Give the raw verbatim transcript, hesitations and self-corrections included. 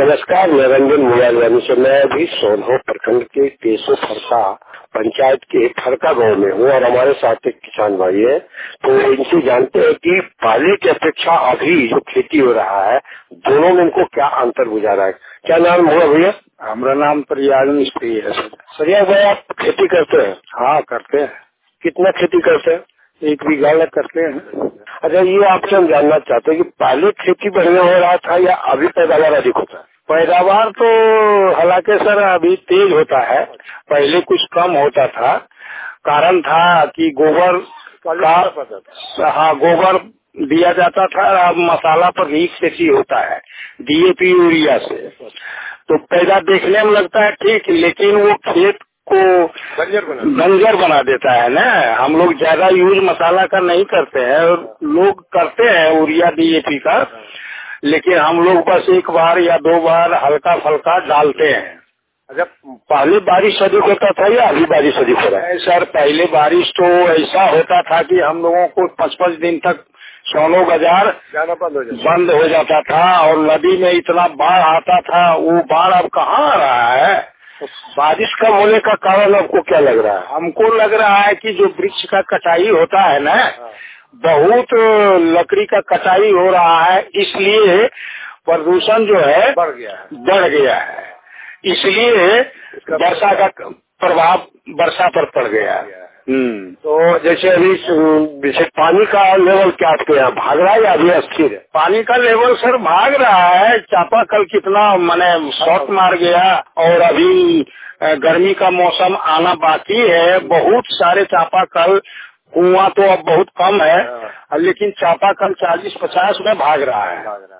नमस्कार, मैं रंजन मुलानी से। मैं अभी सोनहो प्रखंड के केसो फरका पंचायत के फरका गांव में हूँ और हमारे साथ एक किसान भाई है। तो इनसे जानते हैं कि पहले की अपेक्षा अभी जो खेती हो रहा है दोनों में इनको क्या अंतर गुजारा है। क्या नाम हुआ भैया? हमारा नाम प्रयाग मिस्त्री है सर। सरिया भाई, आप खेती करते हैं? हाँ करते हैं। कितना खेती करते हैं? एक बीघा लग करते हैं। अच्छा, ये आपसे हम जानना चाहते हैं कि पहले खेती बढ़िया हो रहा था या अभी पैदावार अधिक होता है? पैदावार तो हालांकि सर अभी तेज होता है, पहले कुछ कम होता था। कारण था कि गोबर का, हाँ गोबर दिया जाता था। अब मसाला पर भी खेती होता है डीएपी यूरिया से, तो पैदा देखने में लगता है ठीक, लेकिन वो खेत को बंजर बना बंजर बना देता है ना। हम लोग ज्यादा यूज मसाला का नहीं करते हैं, और लोग करते हैं यूरिया डीएपी का, लेकिन हम लोग बस एक बार या दो बार हल्का फल्का डालते हैं। अच्छा, पहले बारिश अधिक होता था या अभी बारिश अधिक हो रहा है? सर पहले बारिश तो ऐसा होता था कि हम लोगों को पाँच पाँच दिन तक सोनो बाजार जाना बंद हो जाता बंद हो जाता था, और नदी में इतना बाढ़ आता था। वो बाढ़ अब कहाँ आ रहा है? बारिश कम होने का कारण आपको क्या लग रहा है? हमको लग रहा है कि जो वृक्ष का कटाई होता है ना, बहुत लकड़ी का कटाई हो रहा है, इसलिए प्रदूषण जो है बढ़ गया है बढ़ गया है। इसलिए वर्षा का प्रभाव वर्षा पर पड़ गया। हम्म तो जैसे अभी जैसे पानी का लेवल क्या आपके यहाँ भाग रहा है या अभी अस्थिर है? पानी का लेवल सर भाग रहा है। चापाकल कितना माने शॉर्ट मार गया, और अभी गर्मी का मौसम आना बाकी है। बहुत सारे चापाकल, कुआं तो अब बहुत कम है, लेकिन चापाकल चालीस पचास में भाग रहा है।